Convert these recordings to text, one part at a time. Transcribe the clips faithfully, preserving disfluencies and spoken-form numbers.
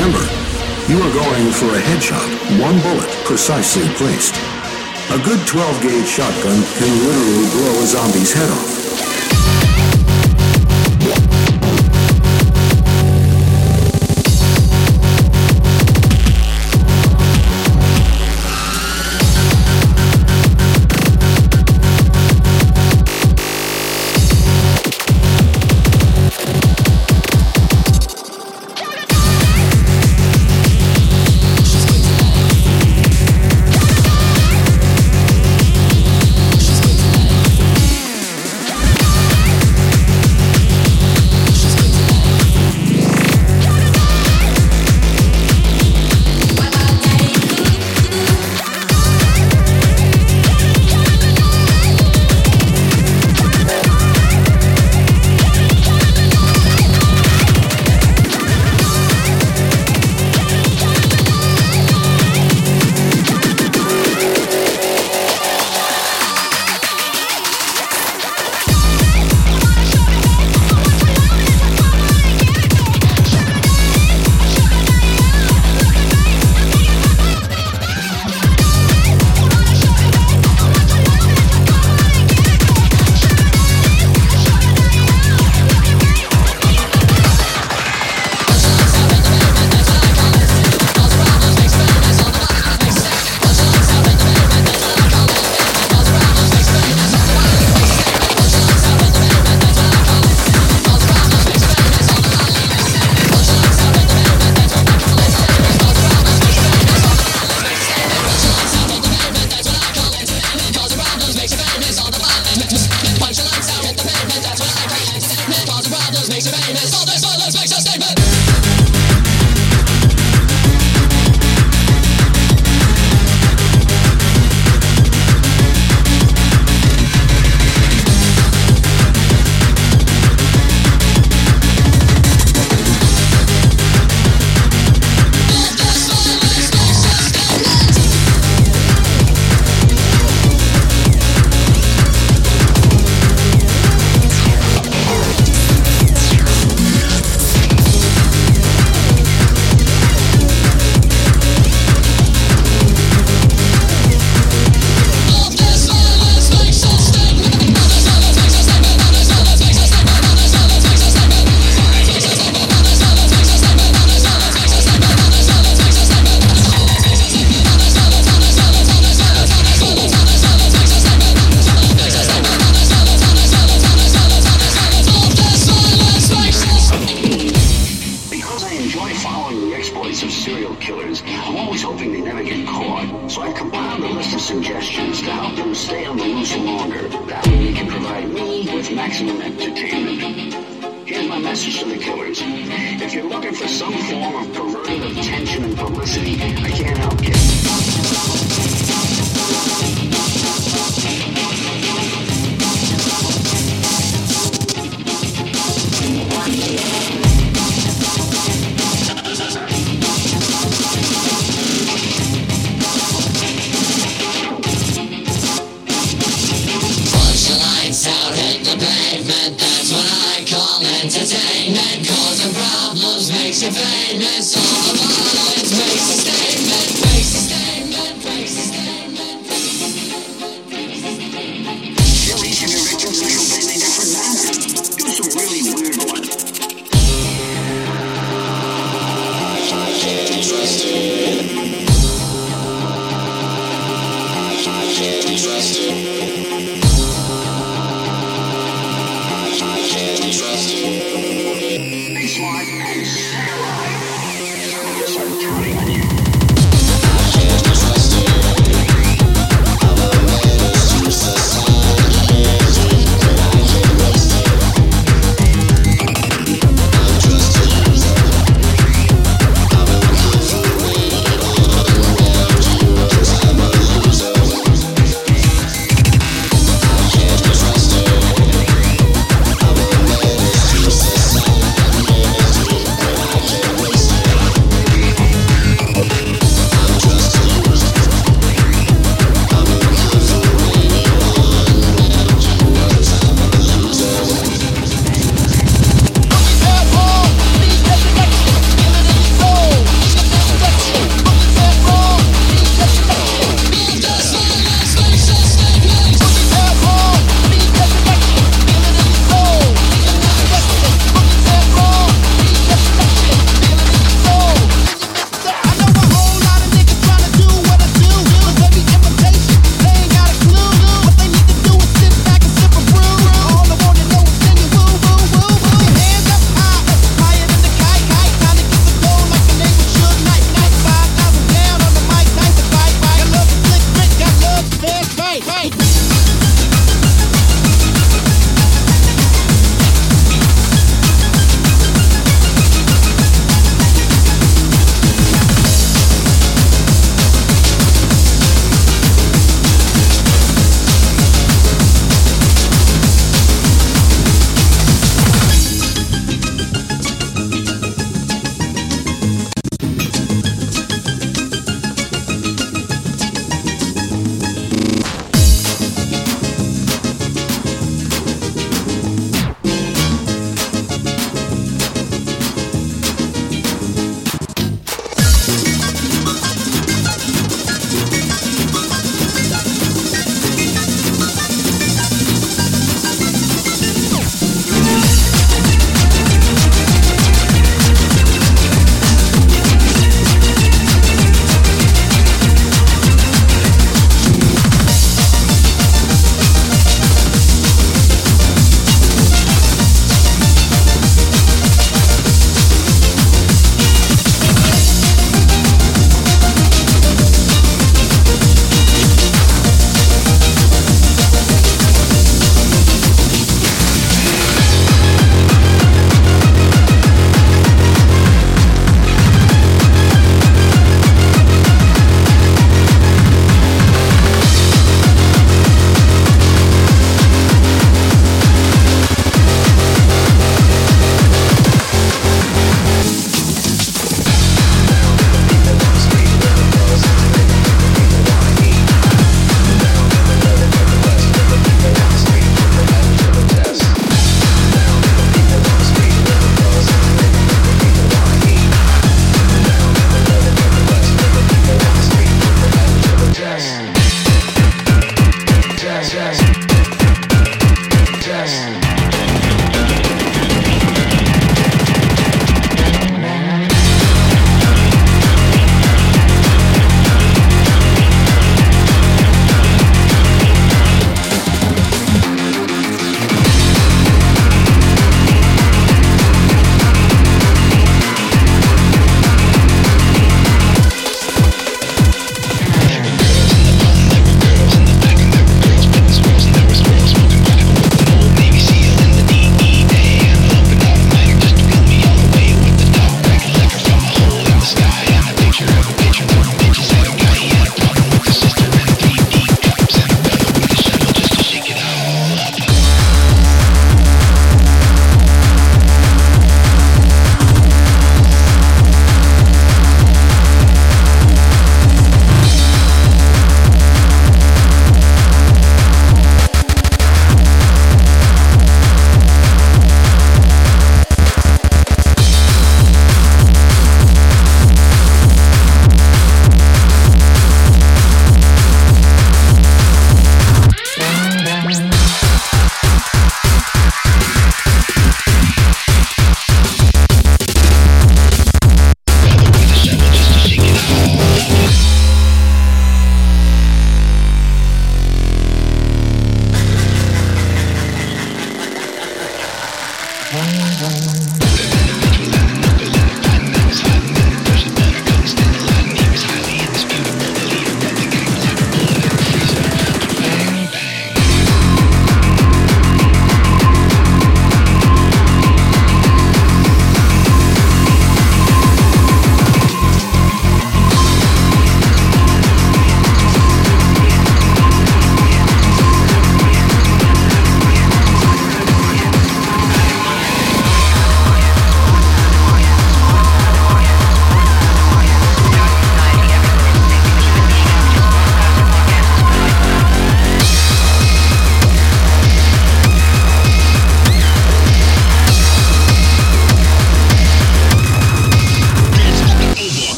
Remember, you are going for a headshot, one bullet precisely placed. A good twelve gauge shotgun can literally blow a zombie's head off.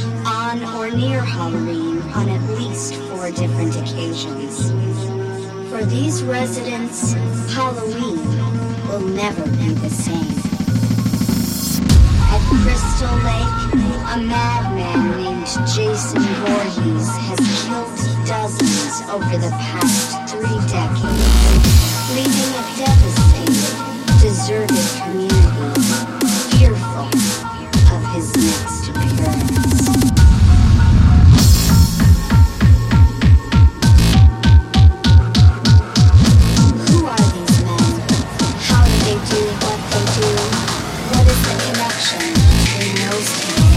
on or near Halloween on at least four different occasions. For these residents, Halloween will never be the same. At Crystal Lake, a madman named Jason Voorhees has killed dozens over the past three decades, leaving a devastated, deserted community fearful of his next appearance. Who are these men? How do they do what they do? What is the connection between those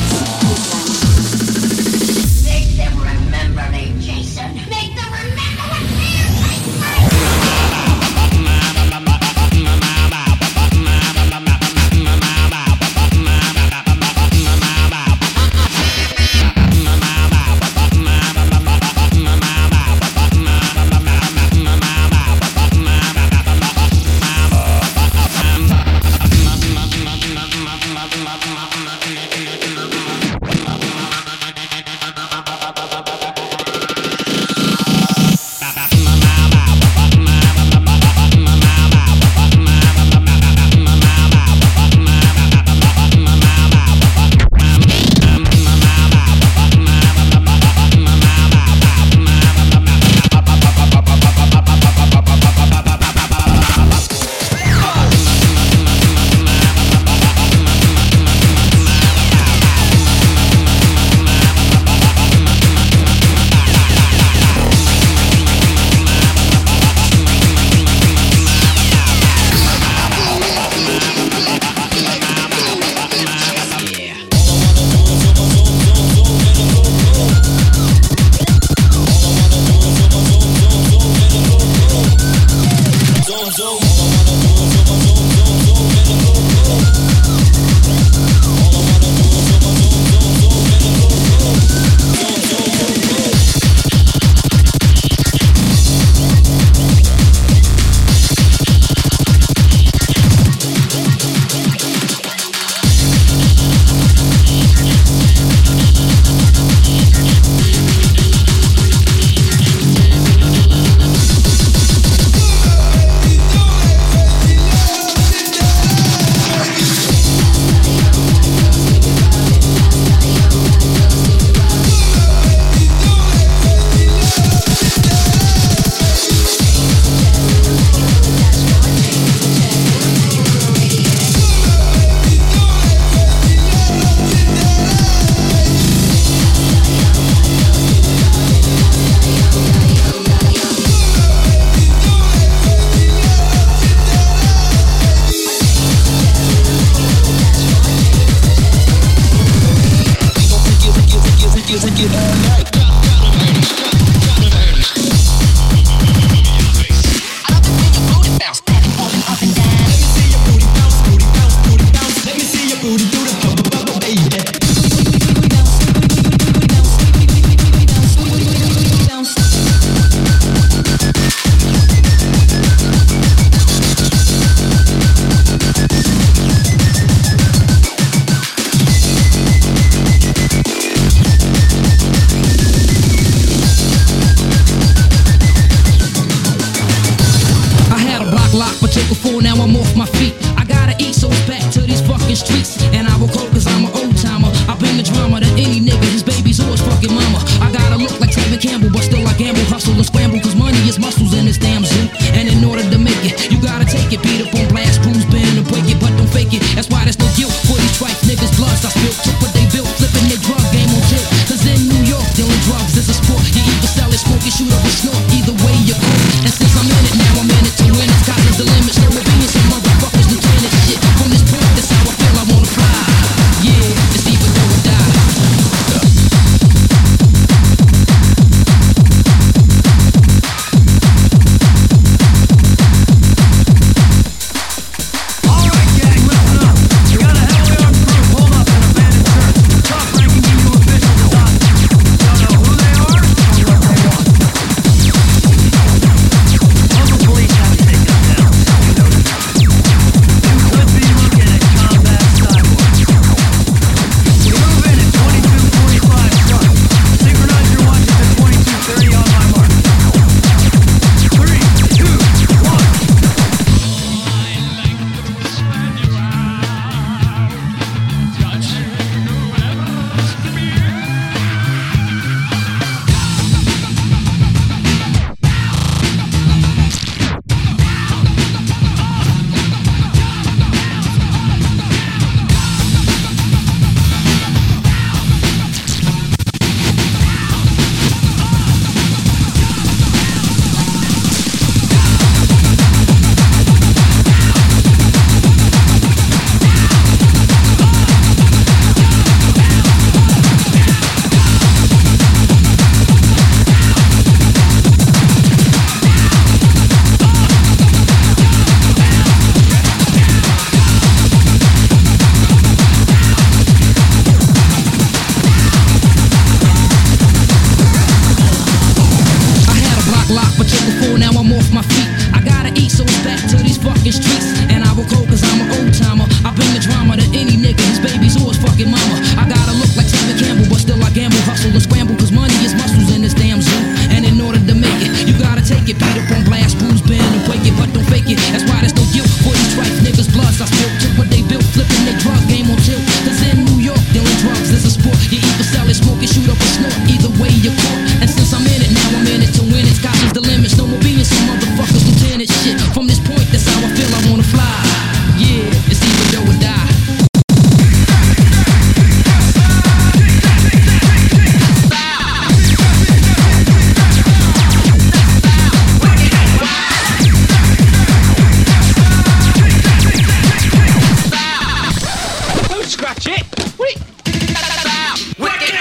things? Make them remember me, Jason. Make them remember what feels like sucker for, now I'm off my feet. I gotta eat, so it's back to these fucking streets. And I will cold cause I'm an old timer. I bring the drama to any nigga, his baby's or his fucking mama. I gotta look like Tevin Campbell, but still I gamble, hustle and scramble, cause money is muscles in this damn zoo. And in order to make it, you gotta take it. Beat up on blast, bruise, bend and break it, but don't fake it. That's why there's no guilt for these trife niggas' bloods. I still took what they built, flipping their drug game on tilt. Cause in New York, dealing drugs is a sport. You either sell it, smoke it, shoot up or snort. Either way you're caught. And since I'm in it, now I'm in it to win it. Sky's the limits, no more being some motherfuckers lieutenant shit. From this point, that's how I feel, I wanna fly. Yeah, it's either go or die. Scratch it! Wait! Wicked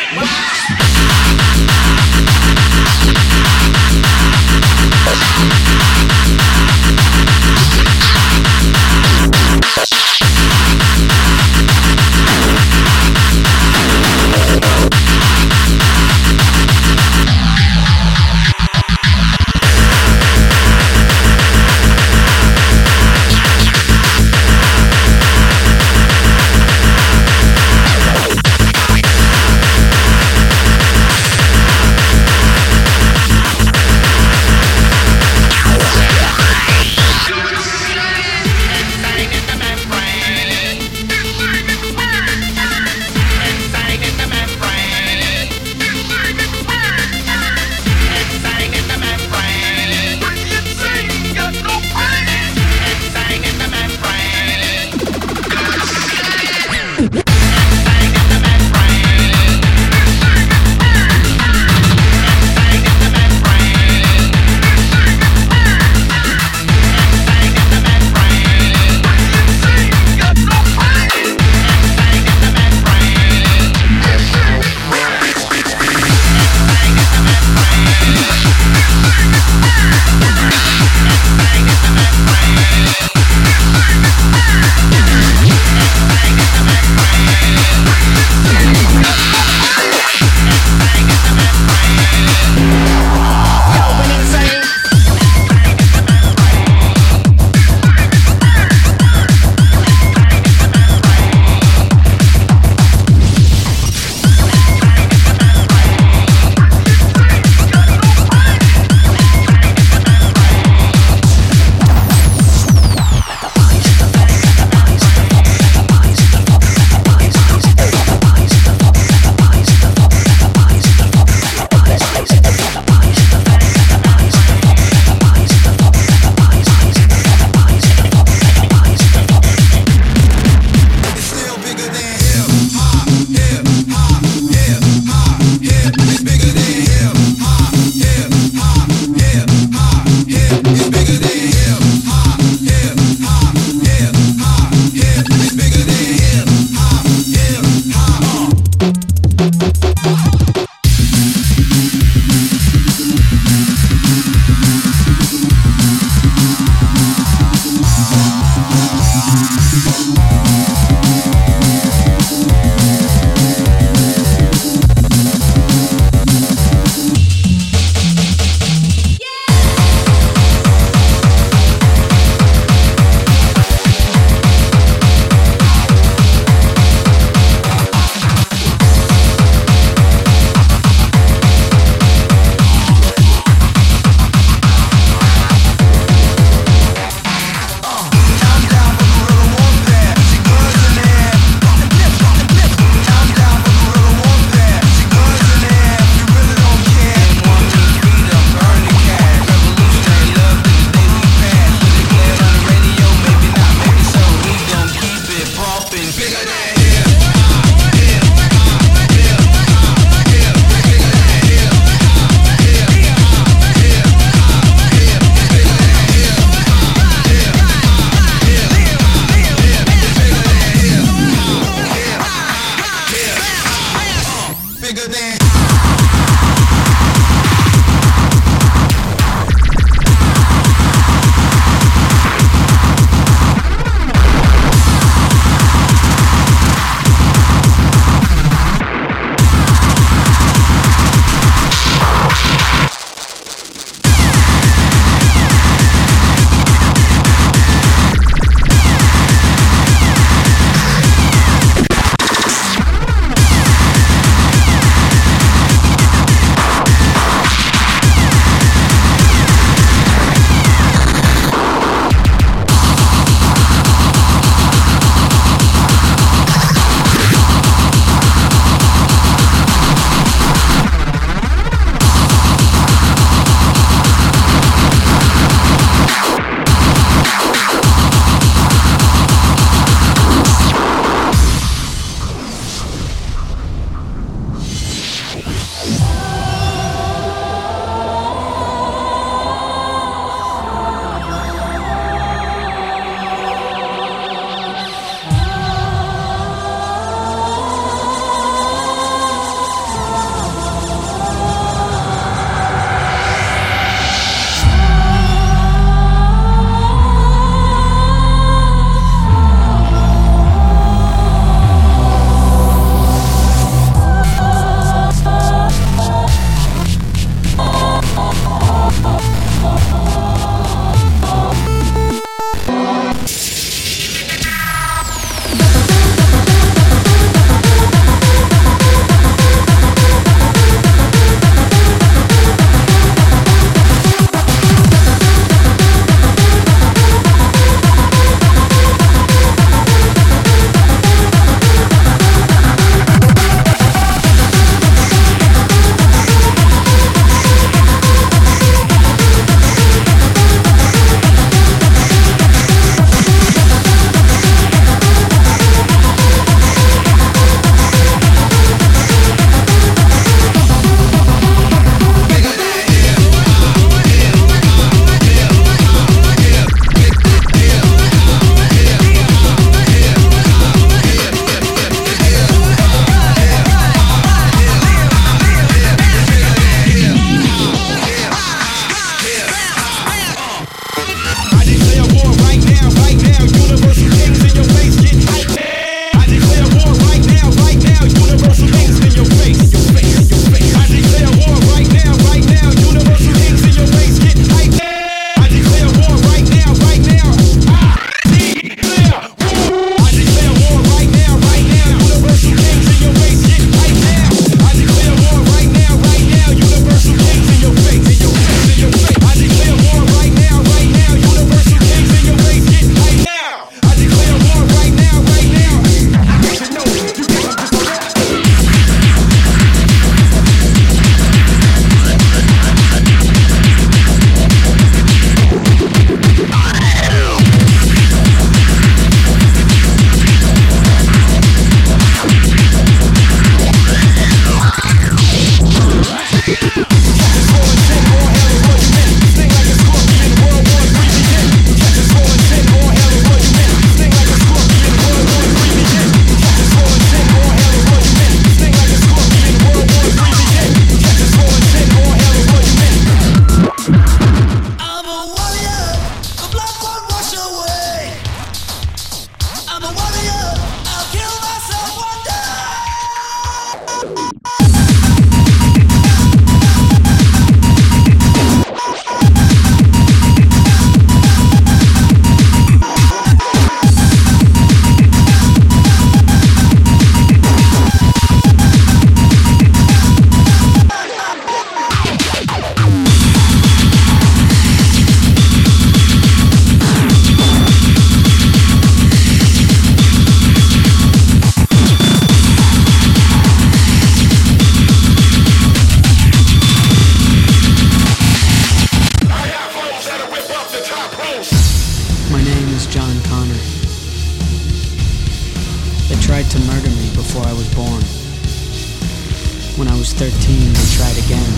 was thirteen, they tried again.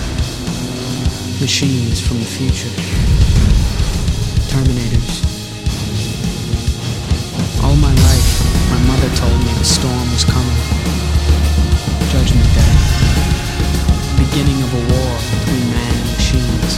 Machines from the future. Terminators. All my life, my mother told me the storm was coming. Judgment Day. Beginning of a war between man and machines.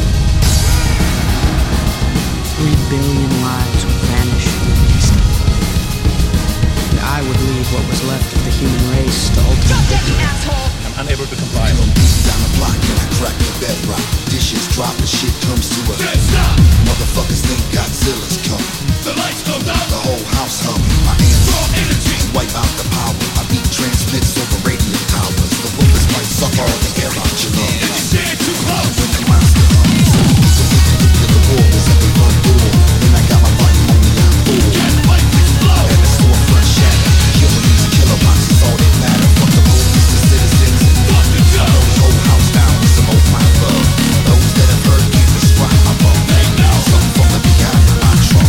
Three billion lives would vanish in an instant. And I would lead what was left of the human race to ultimate victory. I'm unable to comply. Down the block and I crack the bedrock. Dishes drop and shit turns to a dead stop. Motherfuckers think Godzilla's coming. The lights go down. The whole house humming. My hands raw energy. Wipe out the power. I beat transmits over radio towers. The bullets might suck all the air out your lungs. And you stand too close. When the monster comes. The nuclear war is at the front door. Then I got my volume on the on full. Gas pipes explode. And the storefront shatter. Killing these kilobots is all that matter. Fuck the police, the citizens, and fuck the judge. The whole house down with some old my love. Those that have heard can't describe my bone. They know something from the behind of my trunk.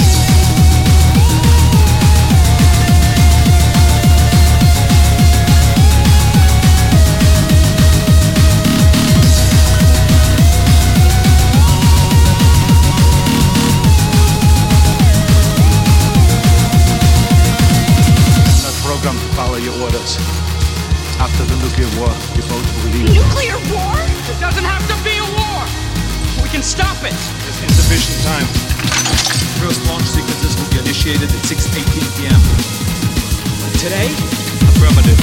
Programmed to follow your orders. After the nuclear war, you both will leave. Nuclear war? It doesn't have to be a war. We can stop it. There's insufficient time. First launch sequences will be initiated at six eighteen p.m. Today? Affirmative.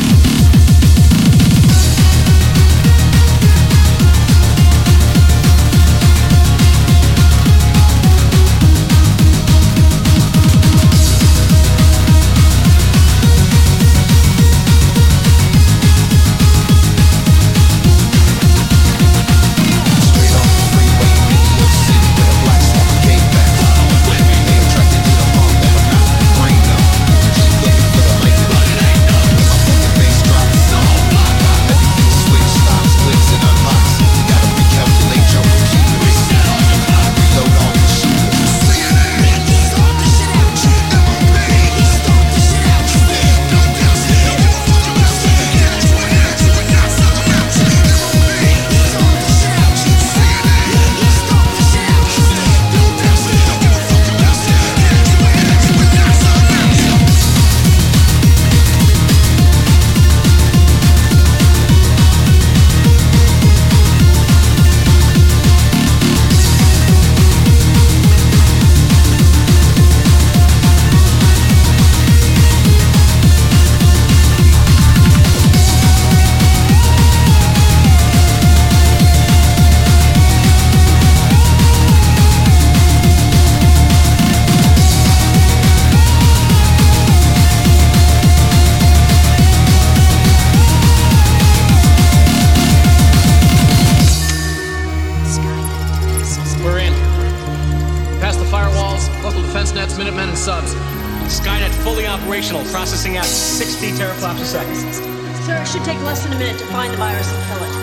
Processing at sixty teraflops a second. Sir, it should take less than a minute to find the virus and kill it.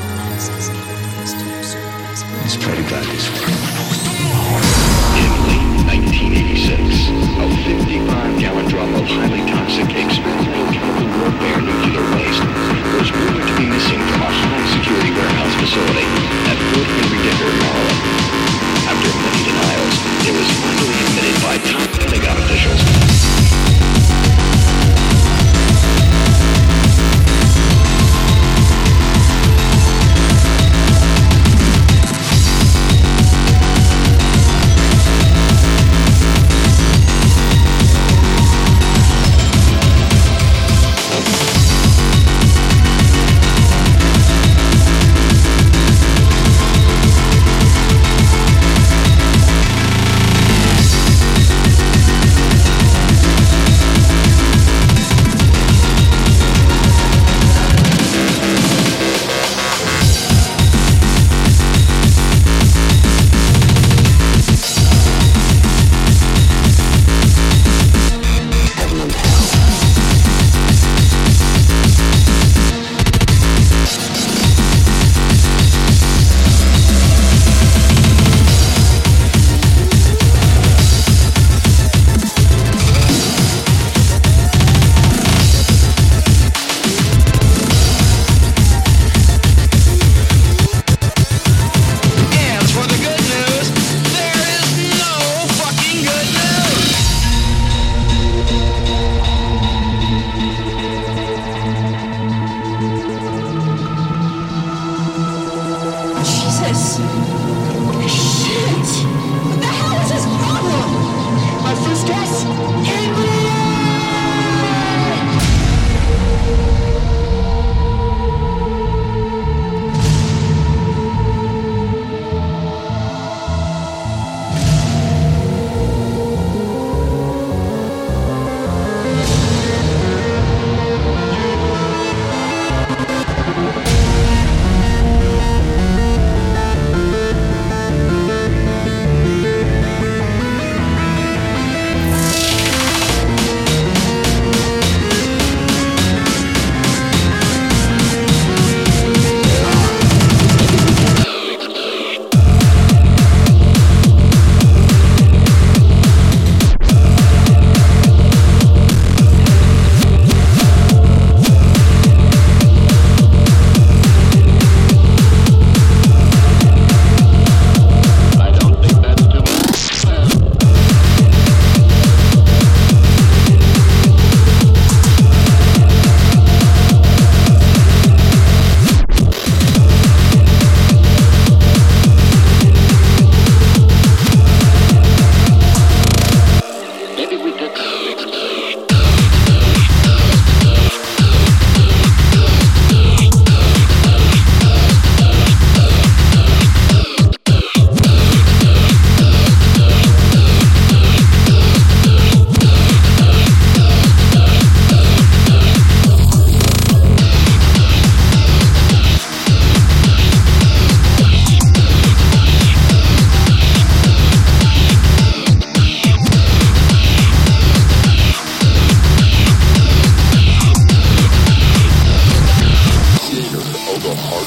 Let's try to guide this one. In late nineteen eighty-six, a fifty-five gallon drum of highly toxic experimental chemical warfare nuclear waste was rumored to be missing from a high-security warehouse facility at Fort Henry Decker, Maryland. After many denials, it was finally admitted by top Pentagon officials.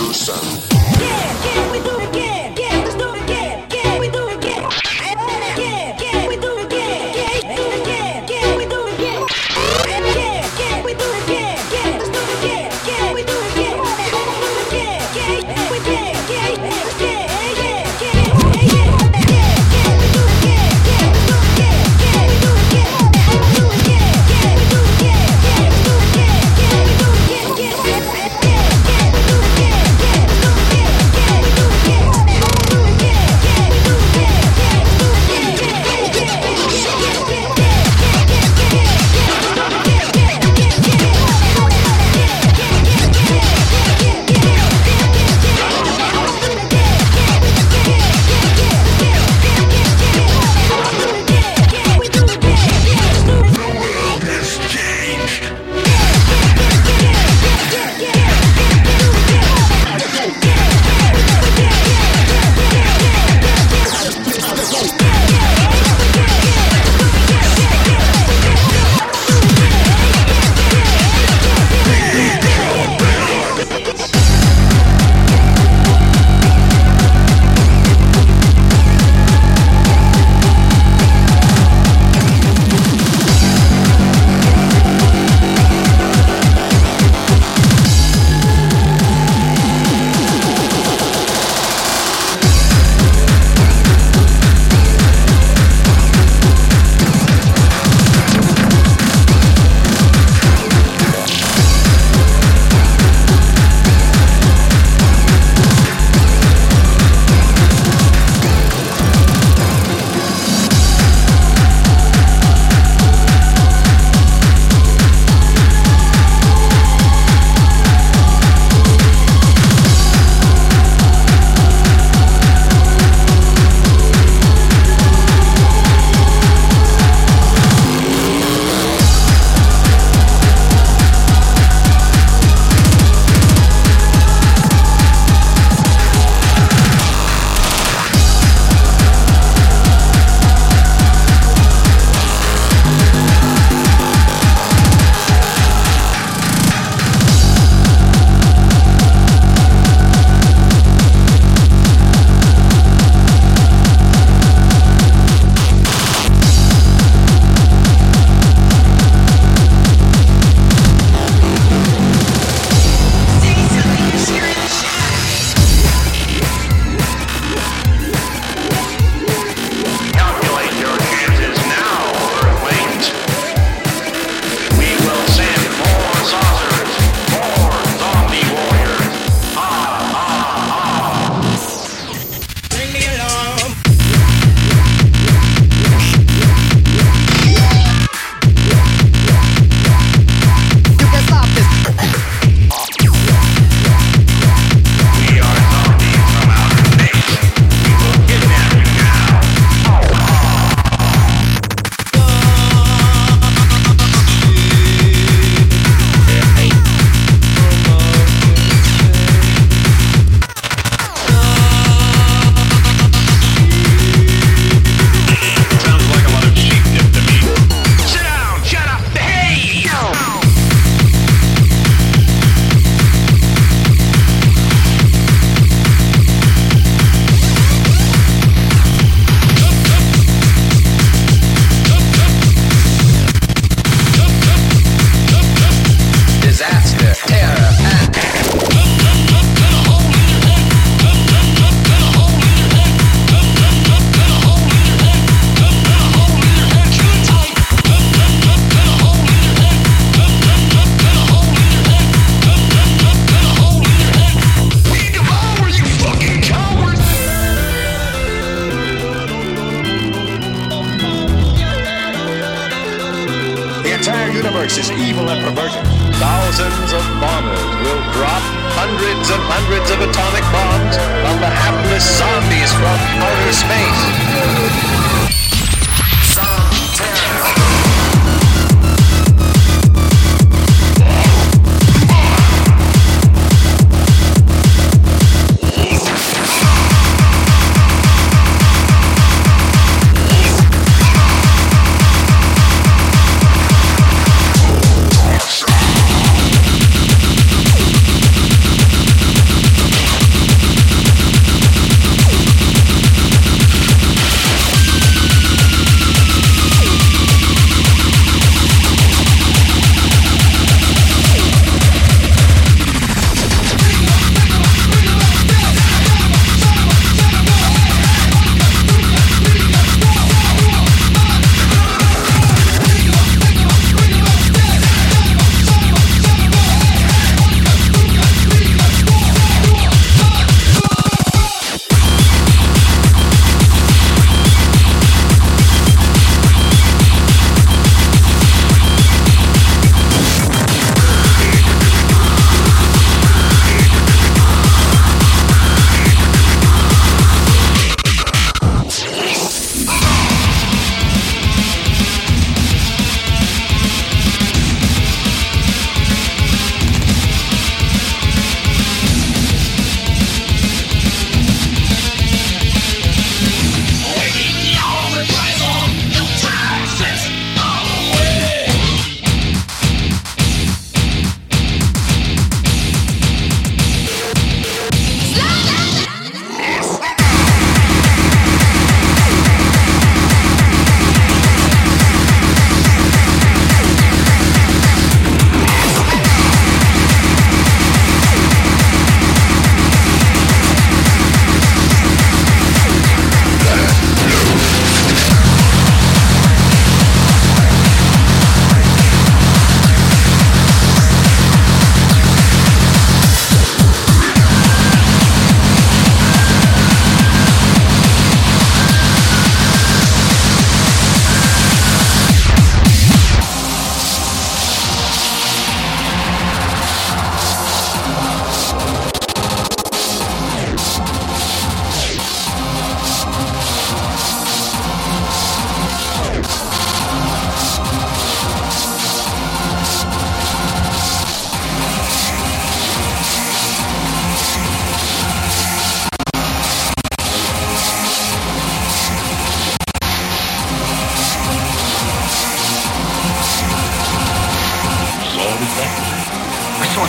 universe is evil and perverted. Thousands of bombers will drop hundreds and hundreds of atomic bombs on the hapless zombies from outer space.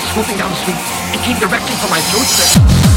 swooping down the street and came directly for my throat slit.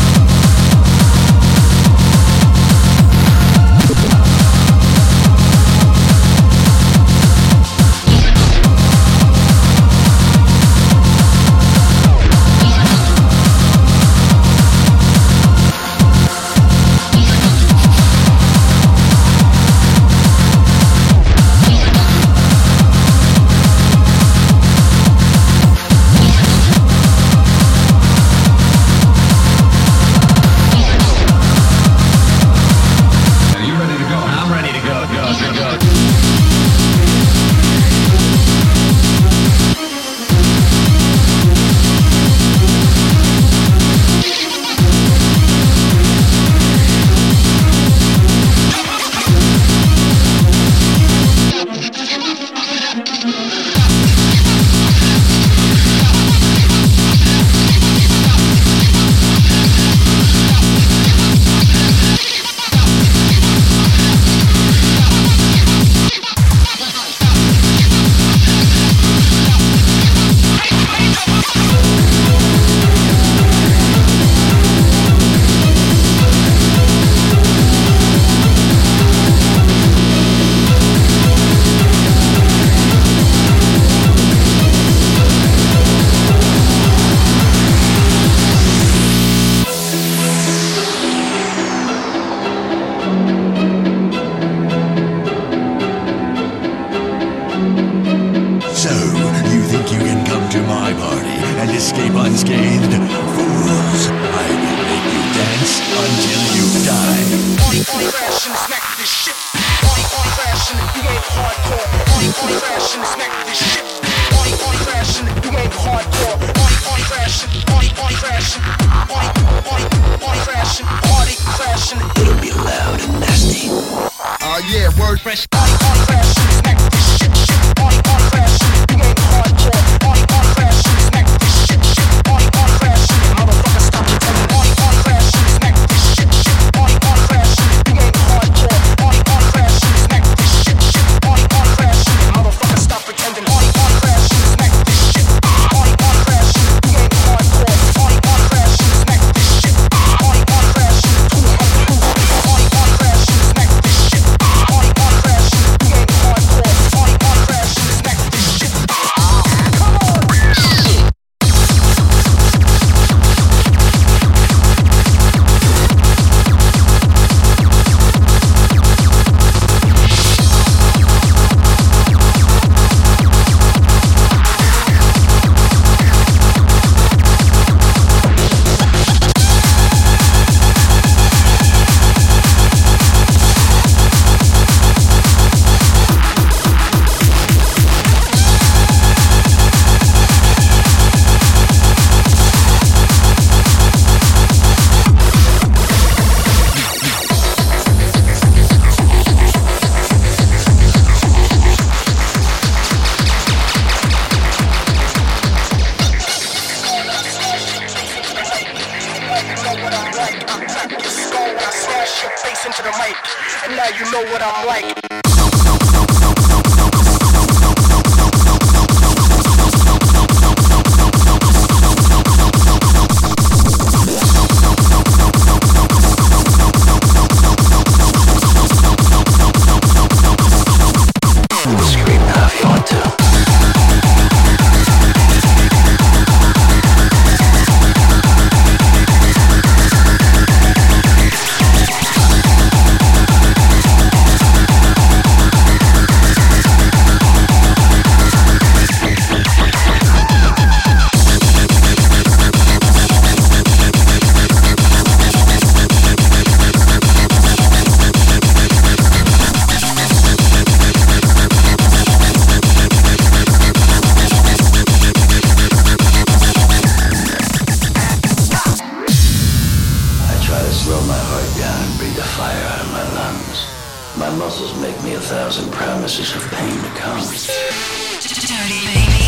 My muscles make me a thousand promises of pain to come. Dirty baby.